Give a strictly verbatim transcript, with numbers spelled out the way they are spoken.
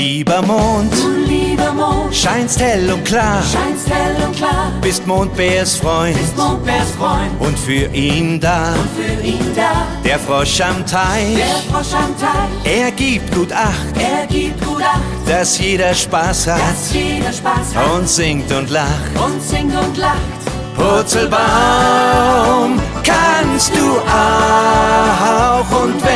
lieber Mond, du lieber Mond, scheinst hell und klar, scheinst hell und klar, bist Mondbärs Freund, bist Mondbärs Freund und für ihn da, und für ihn da, der Frosch am Teich, der Frosch am Teich, er gibt gut Acht, er gibt gut Acht, dass jeder Spaß hat dass jeder Spaß hat und singt und lacht. und singt und lacht. Purzelbaum, kannst du auch, und